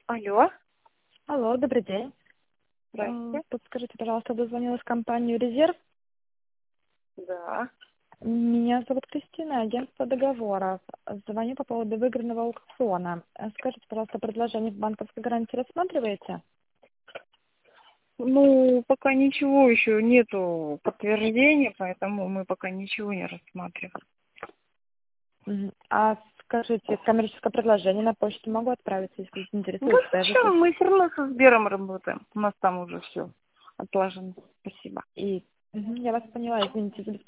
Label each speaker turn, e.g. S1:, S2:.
S1: Алло,
S2: Алло, добрый день.
S1: здрасте.
S2: Подскажите, пожалуйста, дозвонилась в компанию «Резерв».
S1: Да.
S2: Меня зовут Кристина, агентство договоров. Звоню по поводу выигранного аукциона. Скажите, пожалуйста, предложение в банковской гарантии рассматриваете?
S1: Ну, пока ничего еще нету подтверждения, поэтому мы пока ничего не рассматриваем.
S2: Мгм. А скажите, коммерческое предложение на почту могу отправить, если
S1: Да
S2: интересует, свяжитесь.
S1: зачем? Мы все равно со Сбером работаем. У нас там уже все отлажено. Спасибо.
S2: И я вас поняла, извините за